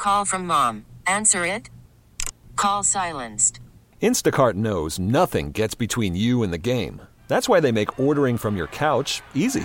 Call from mom. Answer it. Call silenced. Instacart knows nothing gets between you and the game. That's why they make ordering from your couch easy.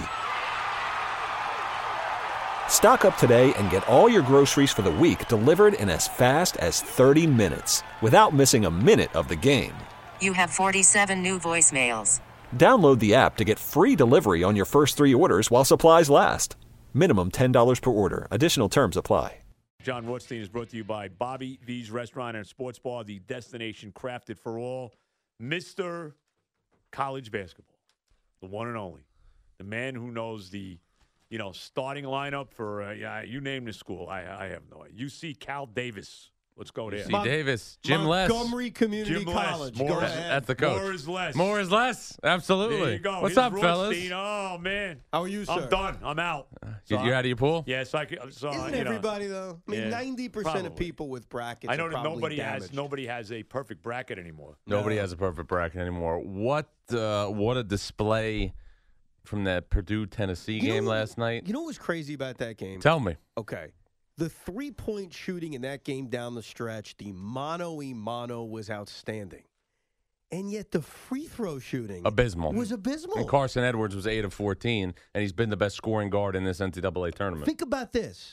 Stock up today and get all your groceries for the week delivered in as fast as 30 minutes without missing a minute of the game. You have 47 new voicemails. Download the app to get free delivery on your first 3 orders while supplies last. Minimum $10 per order. Additional terms apply. John Rothstein is brought to you by Bobby V's Restaurant and Sports Bar, the destination crafted for all. Mr. College Basketball, the one and only, the man who knows the, starting lineup for, you name the school. I have no idea. UC Cal Davis. Let's go there. UC Davis. Jim Les. Montgomery Community College. More, that's the coach. More is less. More is less. Absolutely. There you go. What's Here's up, fellas? Rothstein. Oh, man. How are you, sir? I'm done. I'm out. You're out of your pool? Yes. Isn't everybody, though? I mean, 90% of people with brackets I know are that probably nobody has a perfect bracket anymore. Nobody has a perfect bracket anymore. What a display from that Purdue-Tennessee game last night. You know what was crazy about that game? Tell me. Okay. The three-point shooting in that game down the stretch, the mano-a-mano was outstanding. And yet the free throw shooting was abysmal. And Carson Edwards was 8 of 14, and he's been the best scoring guard in this NCAA tournament. Think about this.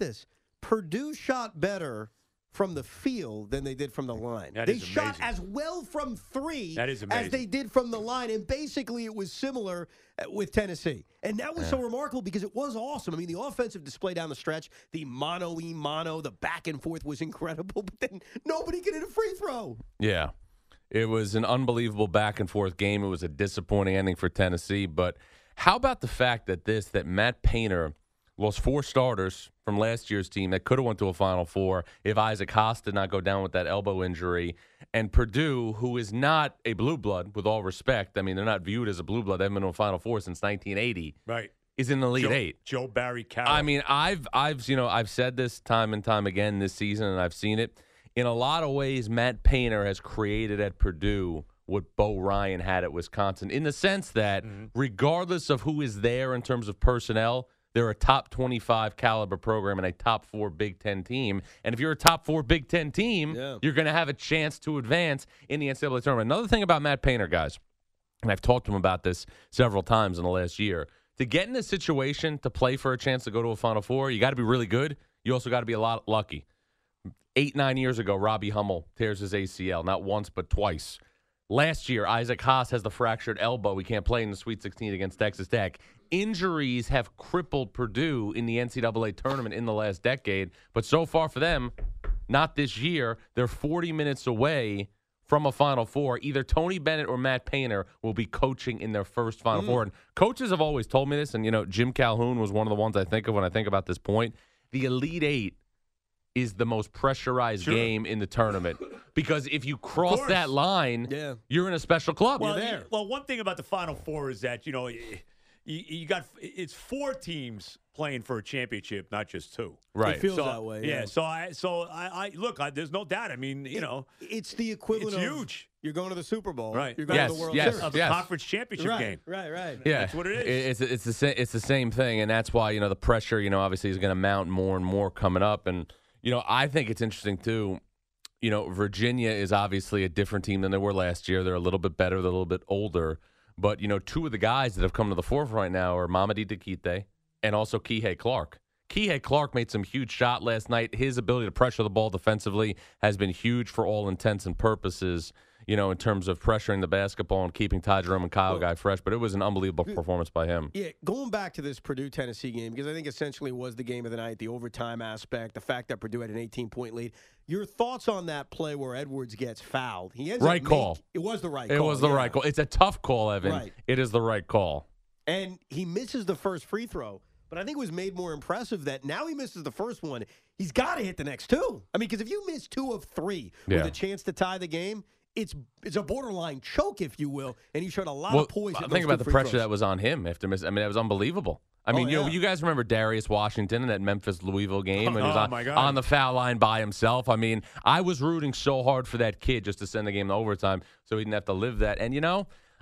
Purdue shot better from the field than they did from the line. They shot as well from three as they did from the line, and basically it was similar with Tennessee. And that was so remarkable because it was awesome. I mean, the offensive display down the stretch, the mano-a-mano, the back and forth was incredible, but then nobody could hit a free throw. Yeah. It was an unbelievable back and forth game. It was a disappointing ending for Tennessee, but how about the fact that Matt Painter lost 4 starters from last year's team that could have went to a Final Four if Isaac Haas did not go down with that elbow injury. And Purdue, who is not a blue blood, with all respect, I mean, they're not viewed as a blue blood. They haven't been to a Final Four since 1980. Right. Is in the Elite Eight. Joe Barry Carroll. I mean, I've said this time and time again this season, and I've seen it. In a lot of ways, Matt Painter has created at Purdue what Bo Ryan had at Wisconsin, in the sense that regardless of who is there in terms of personnel, they're a top 25 caliber program and a top 4 Big Ten team. And if you're a top 4 Big Ten team, you're going to have a chance to advance in the NCAA tournament. Another thing about Matt Painter, guys, and I've talked to him about this several times in the last year, to get in a situation to play for a chance to go to a Final Four, you got to be really good. You also got to be a lot lucky. 8-9 years ago, Robbie Hummel tears his ACL, not once but twice. Last year, Isaac Haas has the fractured elbow. We can't play in the Sweet 16 against Texas Tech. Injuries have crippled Purdue in the NCAA tournament in the last decade, but so far for them, not this year. They're 40 minutes away from a Final Four. Either Tony Bennett or Matt Painter will be coaching in their first Final Four. And coaches have always told me this, and, Jim Calhoun was one of the ones I think of when I think about this point. The Elite Eight is the most pressurized game in the tournament, because if you cross that line, you're in a special club. Well, you're there. One thing about the Final Four is that you got it's 4 teams playing for a championship, not just 2. Right. It feels that way. Yeah. So I look. there's no doubt. I mean, it's the equivalent. It's of huge. You're going to the Super Bowl. Right. You're going to the World Series. Of the conference championship game. Right. Yeah, that's what it is. It's the same thing, and that's why the pressure obviously is going to mount more and more coming up. And I think it's interesting too. Virginia is obviously a different team than they were last year. They're a little bit better. They're a little bit older. But 2 of the guys that have come to the forefront right now are Mamadi Diakite and also Kihei Clark. Kihei Clark made some huge shot last night. His ability to pressure the ball defensively has been huge for all intents and purposes, in terms of pressuring the basketball and keeping Ty Jerome and Kyle Guy fresh. But it was an unbelievable performance by him. Yeah, going back to this Purdue-Tennessee game, because I think essentially was the game of the night, the overtime aspect, the fact that Purdue had an 18-point lead. Your thoughts on that play where Edwards gets fouled? Right call. It was the right call. It was the right call. It's a tough call, Evan. Right. It is the right call. And he misses the first free throw. But I think it was made more impressive that now he misses the first one. He's got to hit the next 2. I mean, because if you miss 2 of 3 with a chance to tie the game, it's a borderline choke, if you will, and he showed a lot of poise. Think about the pressure that was on him after missing. I mean, that was unbelievable. I mean, you guys remember Darius Washington in that Memphis-Louisville game when he was on the foul line by himself? I mean, I was rooting so hard for that kid just to send the game to overtime so he didn't have to live that. And,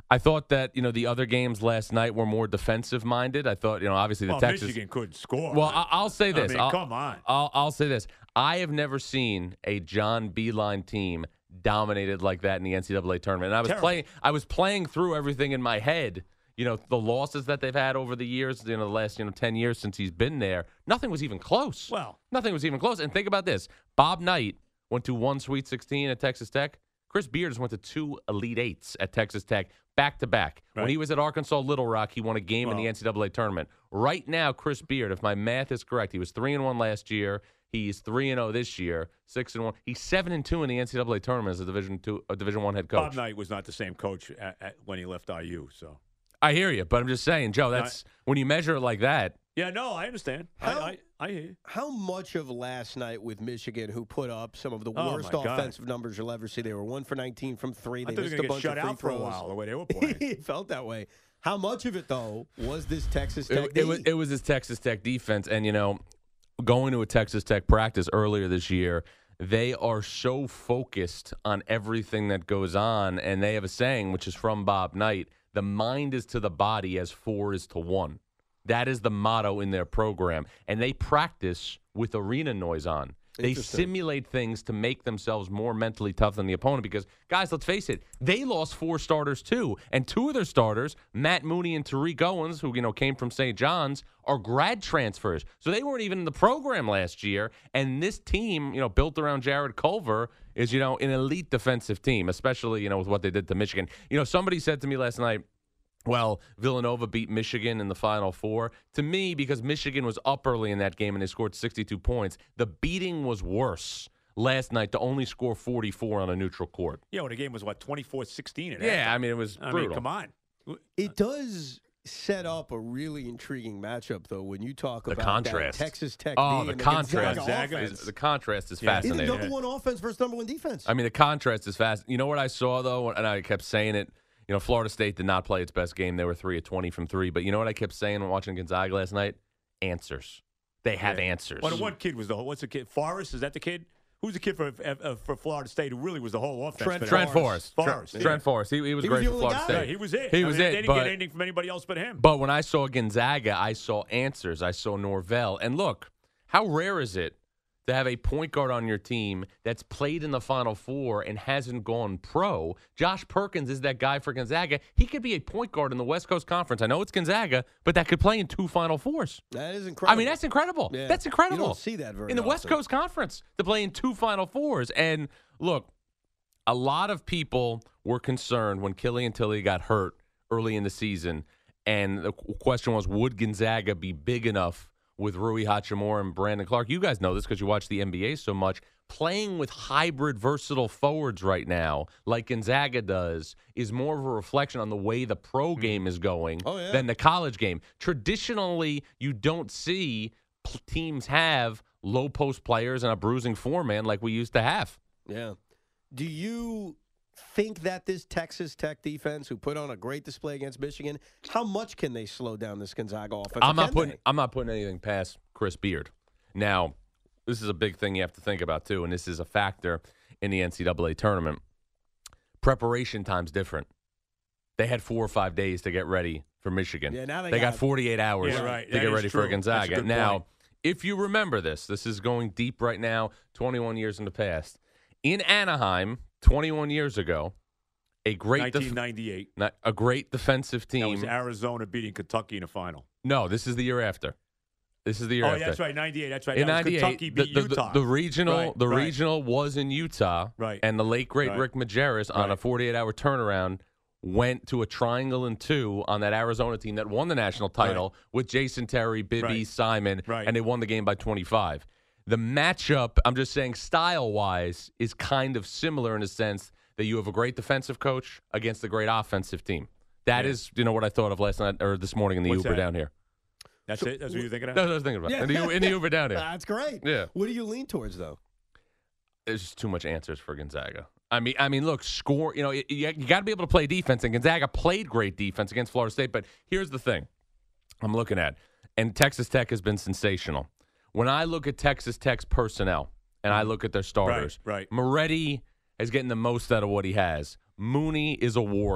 I thought that, the other games last night were more defensive-minded. I thought, obviously the Texas. Michigan couldn't score. Well, I'll say this. Come on. I'll say this. I have never seen a John Beilein team dominated like that in the NCAA tournament. And I was playing through everything in my head. The losses that they've had over the years, the last 10 years since he's been there, nothing was even close. Well, nothing was even close. And think about this: Bob Knight went to one Sweet 16 at Texas Tech. Chris Beard went to 2 Elite Eights at Texas Tech back to back. Right. When he was at Arkansas Little Rock, he won a game in the NCAA tournament. Right now, Chris Beard, if my math is correct, he was 3-1 last year. He's 3-0 this year, 6-1. He's 7-2 in the NCAA tournament as a Division I head coach. Bob Knight was not the same coach when he left IU. So I hear you, but I'm just saying, Joe. That's when you measure it like that. Yeah, no, I understand. I hear you. How much of last night with Michigan, who put up some of the worst offensive numbers you'll ever see? They were 1 for 19 from 3. They missed a bunch of free throws for a while the way they were playing. It felt that way. How much of it though was this Texas Tech? It was this Texas Tech defense, and going to a Texas Tech practice earlier this year, they are so focused on everything that goes on, and they have a saying which is from Bob Knight: "The mind is to the body as 4 is to 1." That is the motto in their program. And they practice with arena noise on. They simulate things to make themselves more mentally tough than the opponent because, guys, let's face it, they lost 4 starters too. And 2 of their starters, Matt Mooney and Tariq Owens, who came from St. John's, are grad transfers. So they weren't even in the program last year. And this team, built around Jared Culver, is, an elite defensive team, especially, with what they did to Michigan. Somebody said to me last night, well, Villanova beat Michigan in the Final Four. To me, because Michigan was up early in that game and they scored 62 points, the beating was worse last night to only score 44 on a neutral court. Yeah, well, the game was, 24-16? Yeah, it was brutal. Come on. It does set up a really intriguing matchup, though, when you talk about contrast. That Texas Tech the contrast. The contrast is fascinating. Number one offense versus number one defense. The contrast is fascinating. You know what I saw, though, and I kept saying it, Florida State did not play its best game. They were 3 of 20 from 3. But you know what I kept saying when watching Gonzaga last night? Answers. They have answers. Well, the one kid was what's the kid? Forrest? Is that the kid? Who's the kid for Florida State who really was the whole offense? Trent Forrest. Trent Forrest. He was great for Florida State. Yeah, he was it. He was it. They didn't get anything from anybody else but him. But when I saw Gonzaga, I saw answers. I saw Norvell. And look, how rare is it to have a point guard on your team that's played in the Final Four and hasn't gone pro? Josh Perkins is that guy for Gonzaga. He could be a point guard in the West Coast Conference. I know it's Gonzaga, but that could play in 2 Final Fours. That is incredible. That's incredible. Yeah. That's incredible. You don't see that very in the often. West Coast Conference to play in 2 Final Fours. And look, a lot of people were concerned when Killian Tillie got hurt early in the season, and the question was, would Gonzaga be big enough with Rui Hachimura and Brandon Clark? You guys know this because you watch the NBA so much. Playing with hybrid, versatile forwards right now, like Gonzaga does, is more of a reflection on the way the pro game is going than the college game. Traditionally, you don't see teams have low post players and a bruising 4-man like we used to have. Yeah. Do you think that this Texas Tech defense, who put on a great display against Michigan, how much can they slow down this Gonzaga offense? I'm not putting anything past Chris Beard. Now, this is a big thing you have to think about too, and this is a factor in the NCAA tournament. Preparation time's different. They had 4 or 5 days to get ready for Michigan. Yeah, now they got 48 hours to get ready for Gonzaga. Now, if you remember this is going deep right now, 21 years in the past. In Anaheim, 21 years ago, a great 1998. A great defensive team. That was Arizona beating Kentucky in the final. No, this is the year after. This is the year after. Oh, that's right, 98. That's right. In that 98, Kentucky beat Utah. The regional was in Utah. Right. And the late, great Rick Majerus, on a 48-hour turnaround, went to a triangle and 2 on that Arizona team that won the national title with Jason Terry, Bibby, Simon, and they won the game by 25. The matchup, I'm just saying style-wise, is kind of similar in the sense that you have a great defensive coach against a great offensive team. That is, what I thought of last night or this morning in the Uber down here. That's it? That's what you're thinking of? That's what I was thinking about. Yeah. In the Uber down here. That's great. Yeah. What do you lean towards, though? There's just too much answers for Gonzaga. I mean, look, score. You got to be able to play defense, and Gonzaga played great defense against Florida State. But here's the thing I'm looking at, and Texas Tech has been sensational. When I look at Texas Tech's personnel and I look at their starters, right. Moretti is getting the most out of what he has. Mooney is a warrior.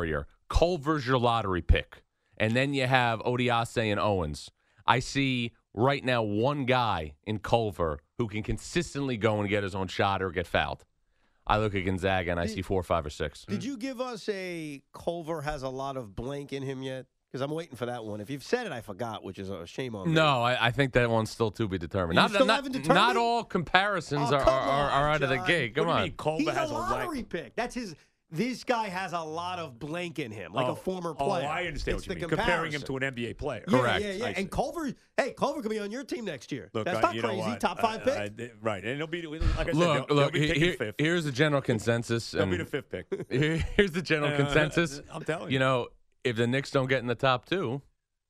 Culver's your lottery pick, and then you have Odiase and Owens. I see right now one guy in Culver who can consistently go and get his own shot or get fouled. I look at Gonzaga, and I see 4, 5, or 6. Did you give us a Culver has a lot of blank in him yet? Because I'm waiting for that one. If you've said it, I forgot, which is a shame on me. No, I think that one's still to be determined. Not all comparisons are out of the gate. Come on. Culver has a lottery pick. That's his. This guy has a lot of blank in him, like a former player. Oh, I understand what you mean. Comparing him to an NBA player. Correct. Yeah. And Culver could be on your team next year. Look, that's not crazy. Top 5 pick. Right. And he'll be, like I said, look, be picking fifth. Here's the general consensus. He'll be the 5th pick. Here's the general consensus. I'm telling you. You know, if the Knicks don't get in the top 2,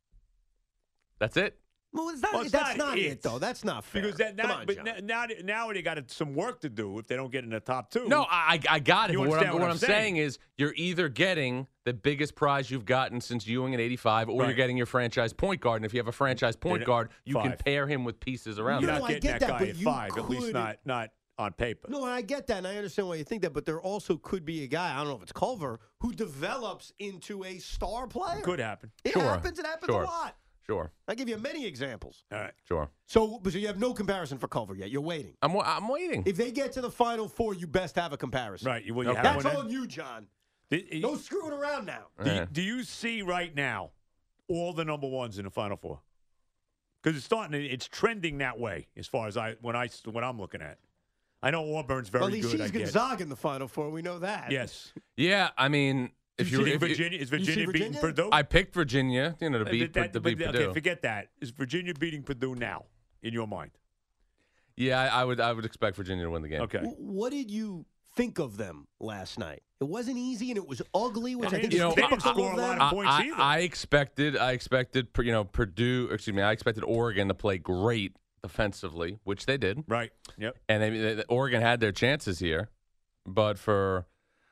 that's it. Well, that's not it, though. That's not fair. Because now they got some work to do if they don't get in the top 2. No, I got it. But what I'm saying is you're either getting the biggest prize you've gotten since Ewing in 85, or you're getting your franchise point guard. And if you have a franchise point guard, you can pair him with pieces around him. You're not getting that guy at 5, at least not on paper. No, and I get that, and I understand why you think that, but there also could be a guy, I don't know if it's Culver, who develops into a star player. Could happen. It happens a lot. Sure. I'll give you many examples. All right. Sure. So you have no comparison for Culver yet. You're waiting. I'm waiting. If they get to the Final Four, you best have a comparison. Right. That's on you, John. No screwing around now. Do you see right now all the number ones in the Final Four? Because it's trending that way as far as what I'm looking at. I know Auburn's very good. Well, he sees Gonzaga in the Final Four. We know that. Yes. Yeah, I mean, is Virginia beating Purdue? I picked Virginia, to beat Purdue. Okay, forget that. Is Virginia beating Purdue now in your mind? Yeah, I would expect Virginia to win the game. Okay. What did you think of them last night? It wasn't easy and it was ugly, which I think they is didn't score a lot of points either. I expected Purdue. Excuse me, I expected Oregon to play great defensively, which they did. Right. Yep. And Oregon had their chances here, but for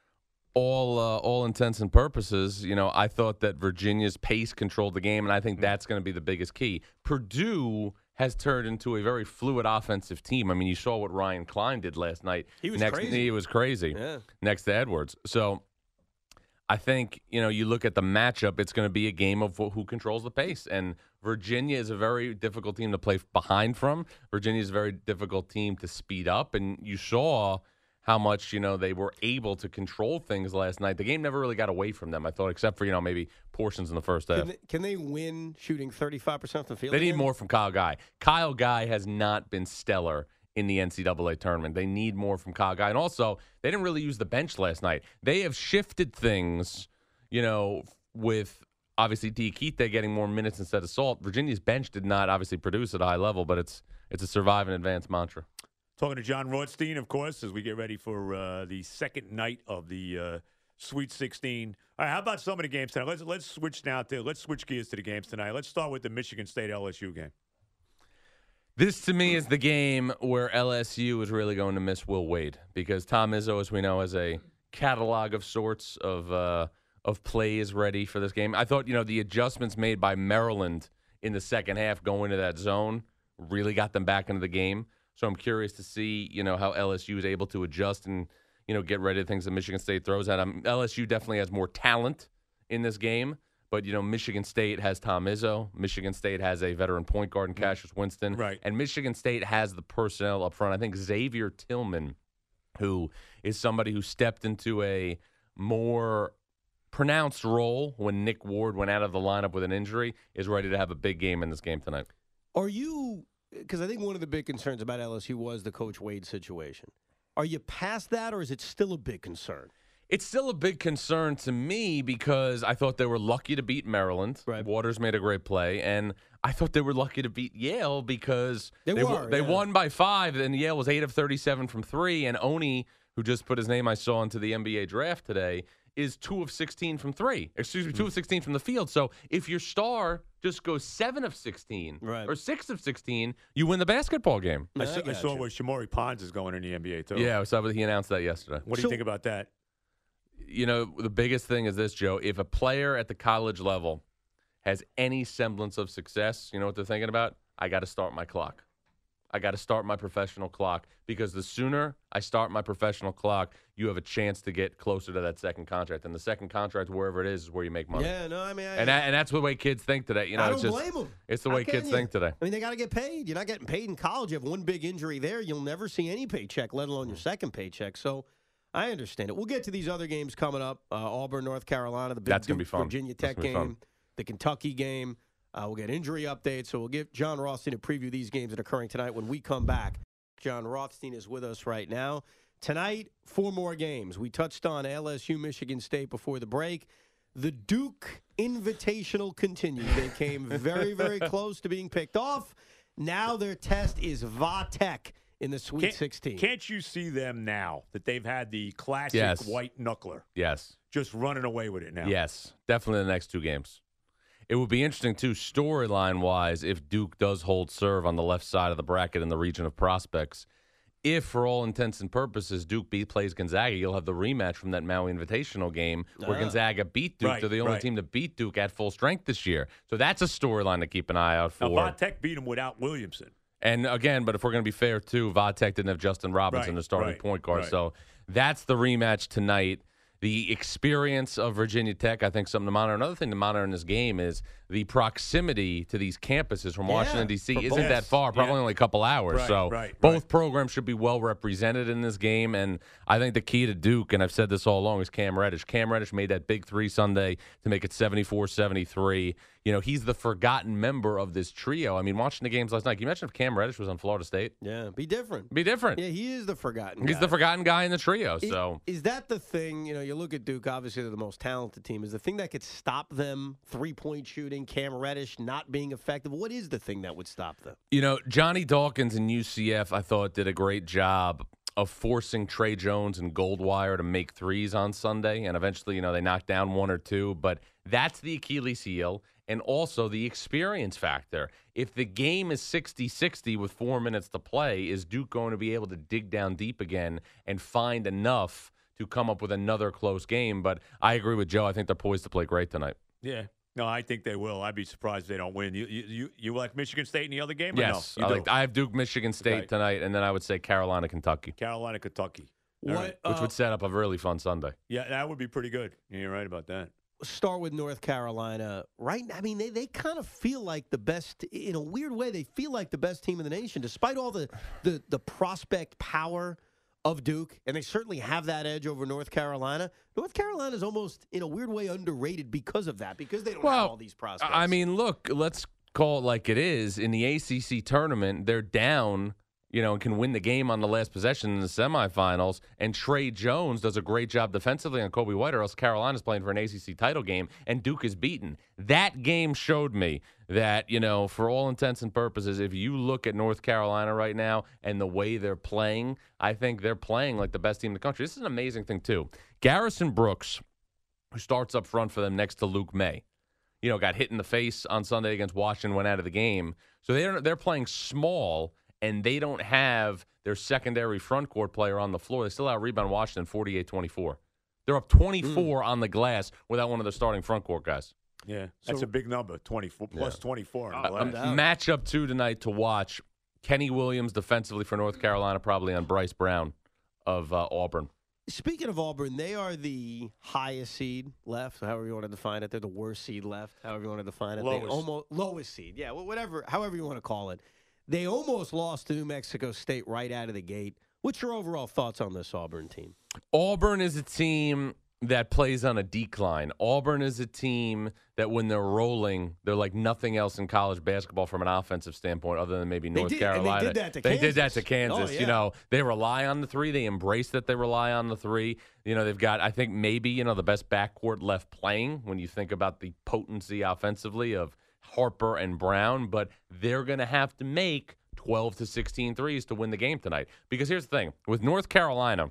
all intents and purposes, I thought that Virginia's pace controlled the game, and I think that's going to be the biggest key. Purdue has turned into a very fluid offensive team. I mean, you saw what Ryan Klein did last night. He was crazy. He was crazy. Yeah. Next to Edwards. So I think, you look at the matchup, it's going to be a game of who controls the pace. And Virginia is a very difficult team to play behind from. Virginia is a very difficult team to speed up. And you saw how much, they were able to control things last night. The game never really got away from them, I thought, except for, maybe portions in the first half. Can they win shooting 35% from the field? They need more from Kyle Guy. Kyle Guy has not been stellar in the NCAA tournament. They need more from Kyle Guy. And also, they didn't really use the bench last night. They have shifted things, with obviously Diakite getting more minutes instead of Salt. Virginia's bench did not obviously produce at a high level, but it's a survive and advance mantra. Talking to John Rothstein, of course, as we get ready for the second night of the Sweet 16. All right, how about some of the games tonight? Let's switch gears to the games tonight. Let's start with the Michigan State LSU game. This, to me, is the game where LSU is really going to miss Will Wade, because Tom Izzo, as we know, has a catalog of sorts of plays ready for this game. I thought, the adjustments made by Maryland in the second half going to that zone really got them back into the game. So I'm curious to see, how LSU is able to adjust and, get ready to things that Michigan State throws at them. LSU definitely has more talent in this game, but, Michigan State has Tom Izzo. Michigan State has a veteran point guard in Cassius Winston. Right. And Michigan State has the personnel up front. I think Xavier Tillman, who is somebody who stepped into a more pronounced role when Nick Ward went out of the lineup with an injury, is ready to have a big game in this game tonight. Because I think one of the big concerns about LSU was the Coach Wade situation. Are you past that, or is it still a big concern? It's still a big concern to me because I thought they were lucky to beat Maryland. Right. Waters made a great play, and I thought they were lucky to beat Yale because they won by 5, and Yale was 8 of 37 from 3, and Oni, who just put his name I saw into the NBA draft today, is 2 of 16 from 3. 2 of 16 from the field. So if your star just goes 7 of 16 or 6 of 16, you win the basketball game. I saw where Shamori Pons is going in the NBA, too. Yeah, so he announced that yesterday. What do you think about that? The biggest thing is this, Joe. If a player at the college level has any semblance of success, you know what they're thinking about? I got to start my clock. I got to start my professional clock, because the sooner I start my professional clock, you have a chance to get closer to that second contract. And the second contract, wherever it is where you make money. Yeah, no, I mean, and that's the way kids think today. I don't blame them. It's the way kids think today. I mean, they got to get paid. You're not getting paid in college. You have one big injury there, you'll never see any paycheck, let alone your second paycheck. So I understand it. We'll get to these other games coming up. Auburn, North Carolina, the big That's gonna be fun. Virginia Tech game, the Kentucky game. We'll get injury updates. So we'll give John Rothstein to preview these games that are occurring tonight when we come back. John Rothstein is with us right now. Tonight, 4 more games. We touched on LSU, Michigan State before the break. The Duke Invitational continues. They came very, very close to being picked off. Now their test is Va-Tech in the Sweet 16. Can't you see them now that they've had the classic white knuckler? Yes. Just running away with it now. Yes. Definitely the next 2 games. It would be interesting, too, storyline-wise, if Duke does hold serve on the left side of the bracket in the region of prospects. If, for all intents and purposes, Duke plays Gonzaga, you'll have the rematch from that Maui Invitational game where Gonzaga beat Duke. They're the only team to beat Duke at full strength this year. So that's a storyline to keep an eye out for. Now, Va-Tech beat them without Williamson. And, again, but if we're going to be fair, too, Va-Tech didn't have Justin Robinson, the starting point guard. So that's the rematch tonight. The experience of Virginia Tech, I think, something to monitor. Another thing to monitor in this game is the proximity to these campuses from Washington, D.C. isn't that far, probably only a couple hours. Both programs should be well represented in this game. And I think the key to Duke, and I've said this all along, is Cam Reddish. Cam Reddish made that big 3 Sunday to make it 74-73. You know, he's the forgotten member of this trio. I mean, watching the games last night, can you imagine if Cam Reddish was on Florida State? Yeah, be different. Yeah, he is the forgotten guy. He's the forgotten guy in the trio. Is that the thing? You know, you look at Duke, obviously they're the most talented team. Is the thing that could stop them, 3-point shooting, Cam Reddish not being effective? What is the thing that would stop them? You know, Johnny Dawkins in UCF, I thought, did a great job of forcing Trey Jones and Goldwire to make threes on Sunday. And eventually, you know, they knocked down 1 or 2. But that's the Achilles heel. And also the experience factor. If the game is 60-60 with 4 minutes to play, is Duke going to be able to dig down deep again and find enough to come up with another close game? But I agree with Joe. I think they're poised to play great tonight. Yeah. No, I think they will. I'd be surprised if they don't win. You like Michigan State in the other game? Yes. Or no? I have Duke, Michigan State tonight, and then I would say Carolina, Kentucky. Carolina, Kentucky. Which would set up a really fun Sunday. Yeah, that would be pretty good. You're right about that. Start with North Carolina, right? I mean, they kind of feel like the best, in a weird way, they feel like the best team in the nation, despite all the prospect power of Duke, and they certainly have that edge over North Carolina. North Carolina is almost, in a weird way, underrated because of that, because they don't have all these prospects. I mean, look, let's call it like it is. In the ACC tournament, they're down, you know, and can win the game on the last possession in the semifinals. And Trey Jones does a great job defensively on Kobe White, or else Carolina's playing for an ACC title game, and Duke is beaten. That game showed me that, you know, for all intents and purposes, if you look at North Carolina right now and the way they're playing, I think they're playing like the best team in the country. This is an amazing thing, too. Garrison Brooks, who starts up front for them next to Luke May, you know, got hit in the face on Sunday against Washington, went out of the game. So they're playing small, and they don't have their secondary front court player on the floor. They still out-rebound Washington 48-24. They're up 24 on the glass without one of their starting front court guys. Yeah, that's a big number, 24 plus 24. Matchup 2 tonight to watch. Kenny Williams defensively for North Carolina, probably on Bryce Brown of Auburn. Speaking of Auburn, they are the highest seed left, however you want to define it. They're the worst seed left, however you want to define it. Lowest seed, yeah, however you want to call it. They almost lost to New Mexico State right out of the gate. What's your overall thoughts on this Auburn team? Auburn is a team that plays on a decline. Auburn is a team that when they're rolling, they're like nothing else in college basketball from an offensive standpoint other than maybe North Carolina. They did that to Kansas. Oh, yeah. You know, they rely on the 3. They embrace that they rely on the 3. You know, they've got, I think, maybe, you know, the best backcourt left playing when you think about the potency offensively of Harper and Brown, but they're going to have to make 12 to 16 threes to win the game tonight. Because here's the thing. With North Carolina,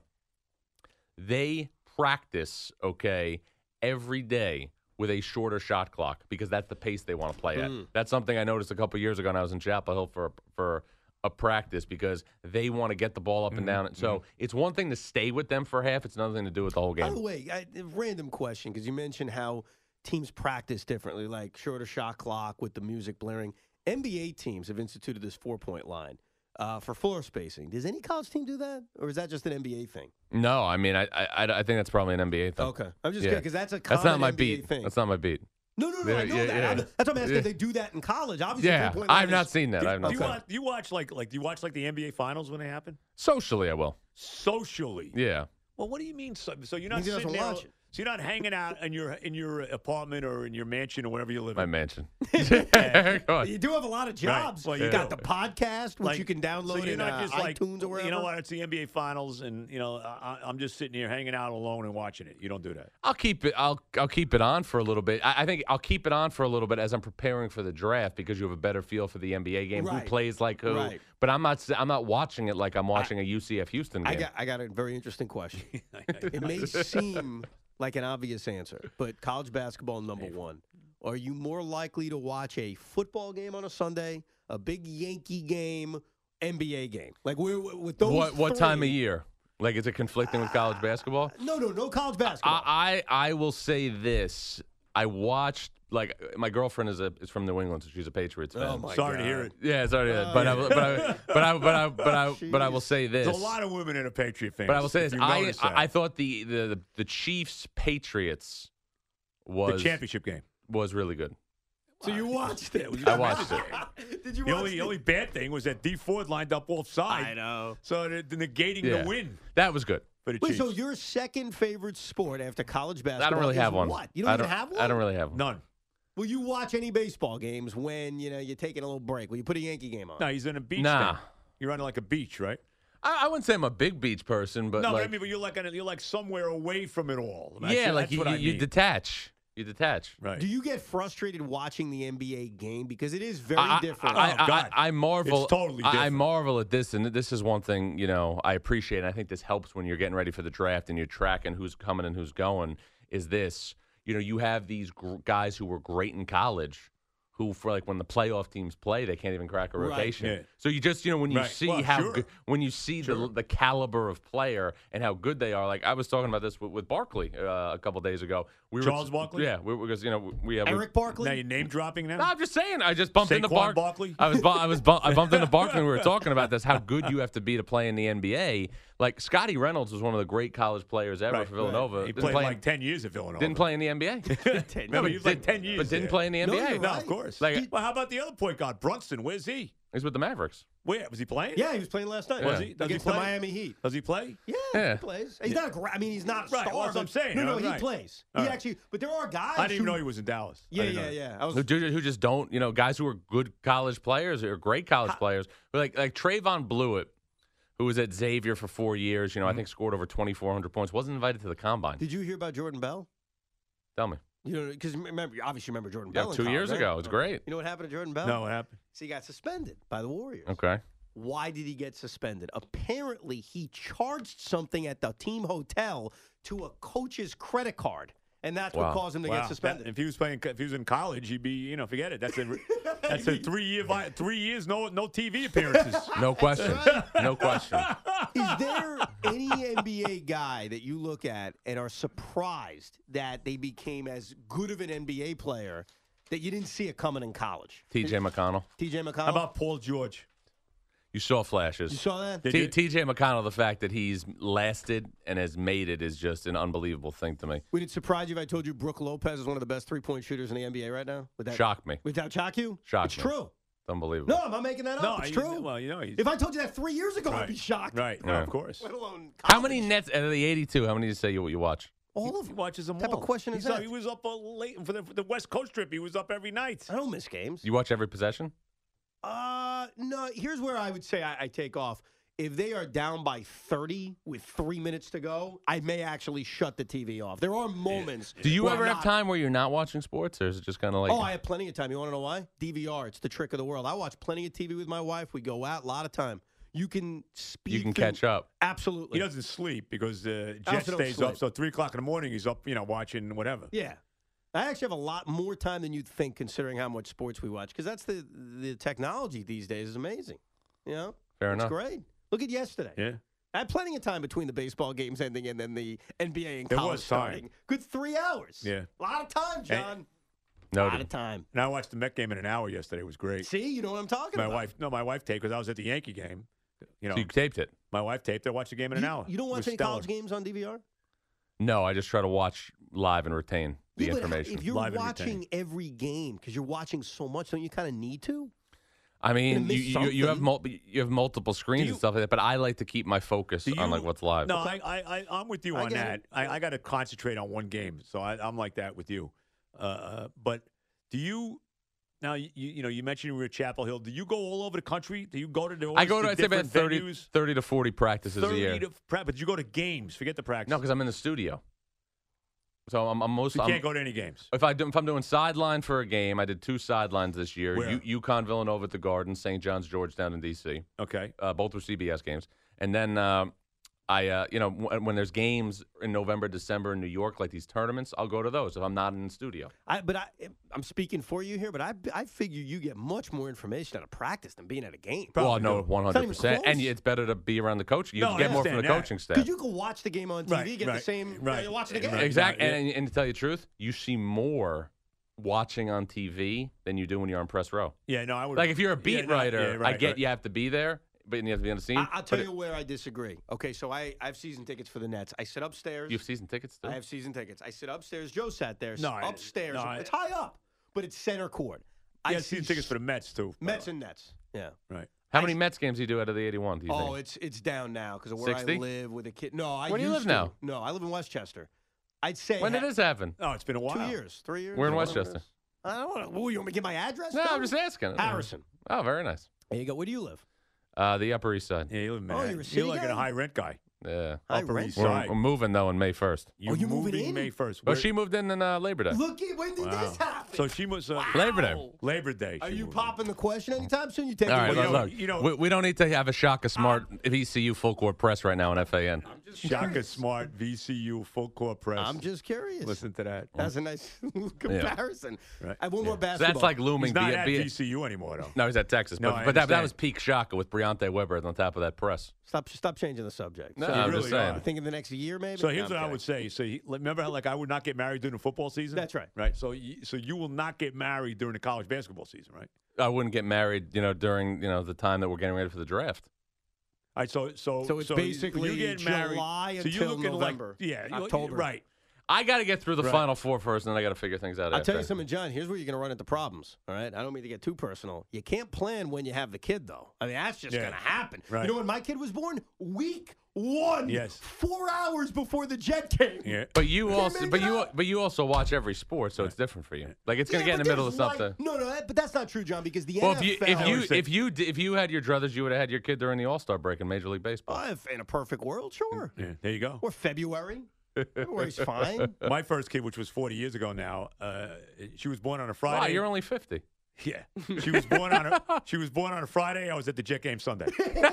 they practice, every day with a shorter shot clock because that's the pace they want to play at. That's something I noticed a couple years ago when I was in Chapel Hill for a practice because they want to get the ball up and down. So it's one thing to stay with them for half. It's another thing to do with the whole game. By the way, random question, because you mentioned how teams practice differently, like shorter shot clock with the music blaring. NBA teams have instituted this 4-point line. for floor spacing. Does any college team do that, or is that just an NBA thing? No, I mean, I think that's probably an NBA thing. Okay, I'm just kidding because that's a that's not my NBA beat. thing. That's not my beat. No, I know that. That's what I'm asking. If they do that in college, obviously. Yeah, I've not seen that. Do you watch like the NBA finals when they happen? Socially, I will. Socially. Yeah. Well, what do you mean? So you're not sitting there. So you're not hanging out in your apartment or in your mansion or wherever you live. My mansion. You do have a lot of jobs. Right. Well, you got the podcast, which you can download in iTunes or wherever. You know what? It's the NBA Finals, and I'm just sitting here hanging out alone and watching it. You don't do that. I'll keep it. I'll keep it on for a little bit. I think I'll keep it on for a little bit as I'm preparing for the draft because you have a better feel for the NBA game. Who plays like who? Right. But I'm not watching it like I'm watching a UCF Houston game. I got a very interesting question. It may seem like an obvious answer, but college basketball number one. Are you more likely to watch a football game on a Sunday, a big Yankee game, NBA game? Like with those what time of year? Like is it conflicting with college basketball? No college basketball. I will say this. I watched my girlfriend is from New England, so she's a Patriots fan. Oh my sorry God. to hear it. Yeah, sorry to hear that. But I will say this. There's a lot of women in a Patriot fans. But I will say this. I thought the Chiefs Patriots was the championship game was really good. So you watched it? I watched it. Did you? The only bad thing was that D Ford lined up both sides. I know. So negating the win. That was good. Wait, so your second favorite sport after college basketball? I don't really have one. What? You don't even have one? I don't really have one. None. Will you watch any baseball games when you're taking a little break? Will you put a Yankee game on? No, he's in a beach. Nah. Thing. You're on like a beach, right? I wouldn't say I'm a big beach person, but no, but you're like somewhere away from it all. You detach. You detach. Right. Do you get frustrated watching the NBA game because it is very different? I marvel. It's totally different. I marvel at this, and this is one thing I appreciate. And I think this helps when you're getting ready for the draft and you're tracking who's coming and who's going. Is this? You have these guys who were great in college, who for when the playoff teams play, they can't even crack a rotation. Right, yeah. So you just when you see when you see the caliber of player and how good they are. Like I was talking about this with Barkley a couple days ago. Charles Barkley. Yeah, because we have Eric Barkley. Now you're name dropping now. No, I'm just saying. I just bumped into Barkley. I bumped into Barkley. We were talking about this. How good you have to be to play in the NBA. Like Scotty Reynolds was one of the great college players ever for Villanova. He played like 10 years at Villanova. Didn't play in the NBA. No, but he was like 10 years. But didn't play in the NBA. No, of course. Well, how about the other point guard, Brunson? Where's he? He's with the Mavericks. Where was he playing? Yeah, he was playing last night. Was he? Does Against he play? the Miami Heat. Does he play? Yeah, he plays. He's not. He's not a star. Right, well, that's what I'm saying. No, he right. plays. All He right. actually. But there are guys. I didn't even know he was in Dallas. Yeah. Who just don't, guys who are good college players or great college players, like Trayvon Blewett, who was at Xavier for 4 years, I think scored over 2,400 points, wasn't invited to the combine. Did you hear about Jordan Bell? Tell me. Because you obviously remember Jordan Yeah, Bell. 2 years ago. It was great. You know what happened to Jordan Bell? No, what happened? So he got suspended by the Warriors. Okay. Why did he get suspended? Apparently, he charged something at the team hotel to a coach's credit card, and that's what caused him to get suspended. If he was in college, he'd be, forget it. That's a 3 years, no TV appearances. No question. Right. No question. Is there any NBA guy that you look at and are surprised that they became as good of an NBA player that you didn't see it coming in college? T.J. McConnell. T.J. McConnell? How about Paul George? You saw flashes. You saw that? T.J. McConnell, the fact that he's lasted and has made it is just an unbelievable thing to me. Would it surprise you if I told you Brook Lopez is one of the best three-point shooters in the NBA right now? Shocked me. Would that shock you? Shocked me. It's true. Unbelievable. No, I'm not making that up. It's true. Well, if I told you that 3 years ago, I'd be shocked. Right. Yeah. Of course. Let alone college. How many nets out of the 82? How many did you say you watch? All of He watches them all. What type of question is that? He was up late for the West Coast trip. He was up every night. I don't miss games. You watch every possession? No. Here's where I would say I take off. If they are down by 30 with 3 minutes to go, I may actually shut the TV off. There are moments. Do you ever have time where you're not watching sports, or is it just kind of like? Oh, I have plenty of time. You want to know why? DVR. It's the trick of the world. I watch plenty of TV with my wife. We go out a lot of time. You can speed. You can catch up. Absolutely. He doesn't sleep because Jet stays up. So 3 o'clock in the morning, he's up, watching whatever. Yeah. I actually have a lot more time than you'd think, considering how much sports we watch. Because that's the technology these days is amazing. Fair enough. It's great. Look at yesterday. Yeah. I had plenty of time between the baseball games ending and then the NBA and There college was time. starting. Good 3 hours. Yeah. A lot of time, John. Noted. Out of time. And I watched the Met game in an hour yesterday. It was great. See, you know what I'm talking about. My wife taped because I was at the Yankee game. You know, So you taped it? my wife taped it. I watched the game in an hour. You don't It watch was any stellar. college games on DVR? No, I just try to watch live and retain the Yeah, but information. if you're Live and watching retain. every game because you're watching so much, don't you kind of need to? I mean, Gonna miss you have something. you have multiple screens and stuff like that, but I like to keep my focus Do on you- like what's live. No, I'm with you I on get that. it. I got to concentrate on one game, so I'm like that with you. But do you? Now you mentioned you were at Chapel Hill. Do you go all over the country? Do you go to? I go to I'd say about different 30, venues? 30 to 40 practices a year. But you go to games. Forget the practice. No, because I'm in the studio. So I'm mostly. You can't go to any games. If I'm doing sideline for a game, I did 2 sidelines this year. Where? UConn Villanova at the Garden, St. John's Georgetown in D.C. Okay. Both were CBS games, and then when there's games in November, December in New York, like these tournaments, I'll go to those if I'm not in the studio. I'm speaking for you here, but I figure you get much more information out of practice than being at a game. Well, no, do. 100%, and it's better to be around the coach. You No, I get more from the understand that. coaching staff. Because you can watch the game on TV, Right, get right, the same. right. You're watching the game. Right. Exactly, Yeah. and to tell you the truth, you see more watching on TV than you do when you're on press row. Yeah, no, I would. Like if you're a beat writer, I get right. you have to be there, but you have to be on the scene. I'll tell you where I disagree. Okay, so I have season tickets for the Nets. I sit upstairs. You have season tickets too? I have season tickets. I sit upstairs. Joe sat there. No, upstairs. no, It's high up, but it's center court. I I have season see tickets for the Mets too. by Mets the way. and Nets. Yeah. Right. How many Mets games do you do out of the 81, do you Oh, think? it's down now because of where 60? I live with a kid. No, I Where do you used live to. now? No, I live in Westchester. I'd say When did this happen? Oh, it's been a while. 2 years, 3 years. We're in whatever it Westchester. is. I don't want to. You want me to give my address? No, Joe? I'm just asking. Harrison. Oh, very nice. There you go. Where do you live? The Upper East Side. Yeah, you live in Oh, Manhattan. you're a city like guy? a high rent guy. Yeah. High Upper rent? East We're, Side. we're moving, though, on May 1st. Oh, you moving in? May 1st. Well, she moved in Labor Day. Look at when did this happen? So she was Labor Day. Labor Day. Are she you moved in. popping the question anytime soon? You take All right, it away. Well, look, you know- we don't need to have a Shaka Smart VCU full court press right now on FAN. Shaka Smart, VCU, full court press. I'm just curious. Listen to that. That's a nice comparison. Right. I have one more So basketball. that's like looming. He's not be- at be- VCU anymore, though. No, he's at Texas. No, But, I but that understand. was peak Shaka with Breonte Weber on top of that press. Stop changing the subject. No, So I'm really just saying. are. you think in the next year, maybe? So here's No, what I'm I would say. So remember how I would not get married during the football season? That's right. Right. So you will not get married during the college basketball season, right? I wouldn't get married, during the time that we're getting ready for the draft. All right. So it's basically you get married. July so until you looking November. Like, yeah, October. Right. I got to get through the Right. Final Four first, and then I got to figure things out. I'll after. tell you something, John. Here's where you're going to run into problems. All right. I don't mean to get too personal. You can't plan when you have the kid, though. I mean, that's just Yeah. going to happen. Right. You know when my kid was born? Week 1. Yes. 4 hours before the Jet game. Yeah. But you Can't also, make but it you, up. but you also watch every sport, so it's different for you. Like it's gonna Yeah, get in but the middle of there's something. No, but that's not true, John. Because the Well, NFL. if you had your druthers, you would have had your kid during the All-Star break in Major League Baseball. If in a perfect world, sure. Yeah. There you go. Or February. February's fine. My first kid, which was 40 years ago now, she was born on a Friday. Wow, you're only 50. Yeah, she was born on a Friday. I was at the Jet game Sunday.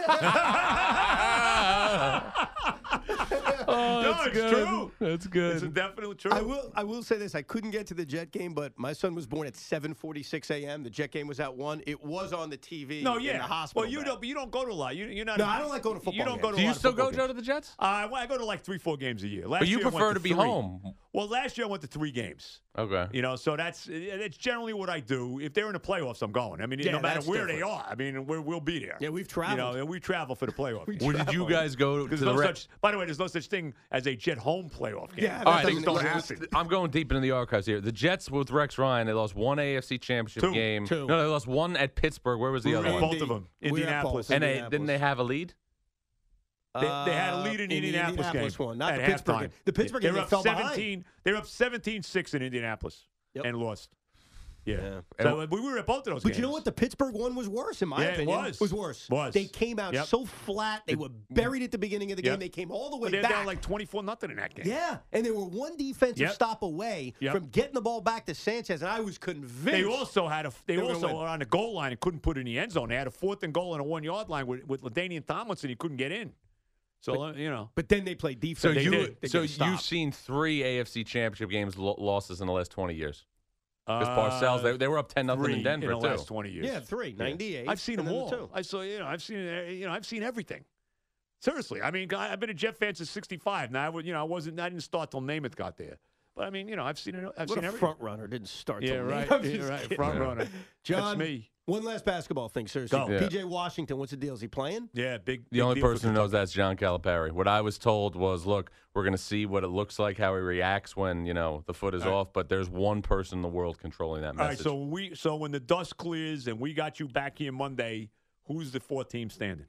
No, it's true. That's It's definitely true. I will say this. I couldn't get to the Jet game, but my son was born at 7:46 a.m. The Jet game was at 1. It was on the TV in the hospital. Well, bed. you don't go to a lot. You're not. No, I don't like going to football You don't go games. to. Do a you lot of still football go, Joe, games. to the Jets? I go to like 3-4 games a year. Last But you year I went prefer to be 3. home. Well, last year I went to 3 games. Okay. So it's generally what I do. If they're in the playoffs, I'm going. I mean, Yeah, no matter that's where they different. are. I mean, we'll be there. Yeah, we've traveled. And we travel for the playoff. games. Where did you guys go to There's the no Red? such. By the way, there's no such thing as a Jet home playoff game. Yeah, All that right, doesn't don't exist. happen. I'm going deep into the archives here. The Jets with Rex Ryan, they lost 1 AFC Championship 2. game. 2. No, they lost 1 at Pittsburgh. Where was the We other were one? at both of them. We were at Indianapolis. both. And Indianapolis. didn't they have a lead? They had a lead in the Indianapolis game. one, not at the Pittsburgh halftime. game. The Pittsburgh They game, were they up fell 17. They were up 17-6 in Indianapolis and lost. Yeah. So we were at both of those But games. you know what? The Pittsburgh one was worse, in my Yeah, it opinion. was. Was worse. Was. They came out Yep. so flat. They were buried at the beginning of the game. Yep. They came all the way But they're back. down like 24-0 in that game. Yeah, and they were one defensive Yep. stop away Yep. from getting the ball back to Sanchez, and I was convinced. They also had were gonna also win. were on the goal line and couldn't put it in the end zone. They had a 4th and goal on a 1-yard line with LaDainian Tomlinson. He couldn't get in. So But then they played defense. So They you did. They so couldn't you've stop. seen 3 AFC Championship games losses in the last 20 years. Because Uh, Parcells, they were up 10-0 3 in Denver in the too. last 20 years. Yeah, 3, 98. I've seen and them then all. the 2. I've seen everything. Seriously, I mean, I've been a Jet fan since '65. Now, I didn't start till Namath got there. But I mean, you know, I've seen it. I've what seen a everything. front runner didn't start. Yeah, till right. late. Yeah, right. Front runner. John, That's me. One last basketball thing, seriously. Go. Yeah. PJ Washington, what's the deal? Is he playing? Yeah, big. The only deal for person who knows Kentucky. that's John Calipari. What I was told was, look, we're going to see what it looks like, how he reacts when, you know, the foot is off. But there's one person in the world controlling that All message. right, so when the dust clears and we got you back here Monday, who's the fourth team standing?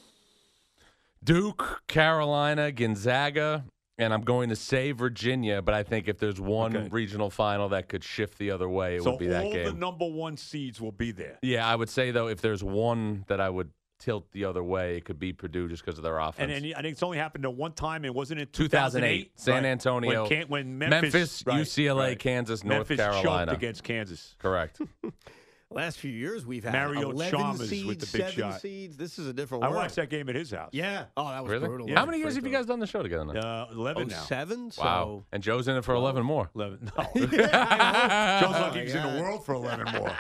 Duke, Carolina, Gonzaga, and I'm going to say Virginia, but I think if there's one regional final that could shift the other way, it would be that game. So all the number one seeds will be there. Yeah, I would say, though, if there's one that I would tilt the other way, it could be Purdue just because of their offense. And I think it's only happened at one time, and wasn't it 2008, San Antonio. When Memphis, UCLA, Kansas, North choked Carolina. against Kansas. Correct. Last few years, we've had Mario 11 Chalmers seeds, with the big 7 shot. seeds. This is a different I world. watched that game at his house. Yeah. Oh, that was Really? brutal. Yeah. How many years have you guys done the show together now? 11 now. 7? Wow. And Joe's in it for 11 more. 11. No. Joe's lucky he's in the world for 11 more.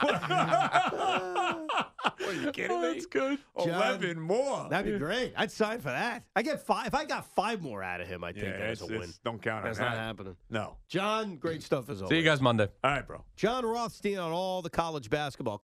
Are you kidding me? That's good. 11 more. That'd be great. I'd sign for that. I get 5. If I got 5 more out of him, I think that's a win. Don't count on That's that. not happening. No. John, great stuff as always. See you guys Monday. All right, bro. John Rothstein on all the college basketball.